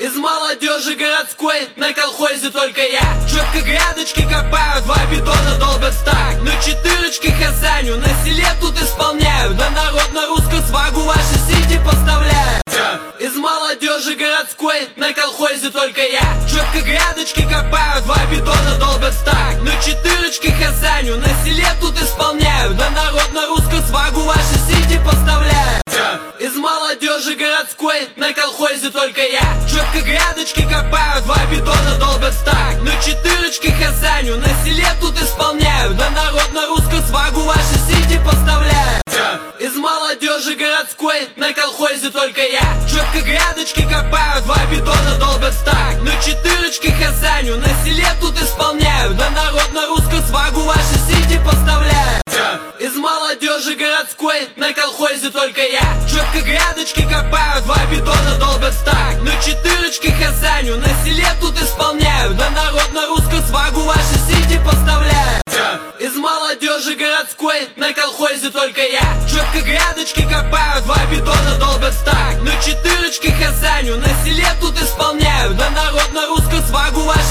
Из молодежи городской на колхозе только я. Четко грядочки копаю, 2 бетона долбят стак. На 4 хасаню, на селе тут исполняю. На народно-русскую свагу ваши сиди поставляю. Из молодежи городской на колхозе только я. Четко грядочки копаю, 2 бетона долбят стак. На 4 хасаню, на селе тут исполняю. На народно-русскую свагу ваши сиди поставляю. Из молодежи городской на колхозе только я. Четко грядочки копаю, 2 бетона долбят стак. На 4 хасаню, на селе тут исполняю. На народно-русскую свагу ваши сиди поставляю. Из молодежи городской на колхозе только я. Четко грядочки копаю, 2 бетона долбят стак. На 4 хасаню, на селе тут исполняю. На народно-русскую свагу ваши сиди поставляю. Из молодежи городской на колхозе только я. Четко грядочки копаю, 2 бетона долбят стак. На 4 хасаню, на селе тут исполняю. На народно-русскую свагу ваши сиди поставляю. Из молодежи городской на колхозе только я. Четко грядочки копаю, 2 бетона долбят стак. На 4 хасаню, на селе тут исполняю. На народно-русскую свагу ваши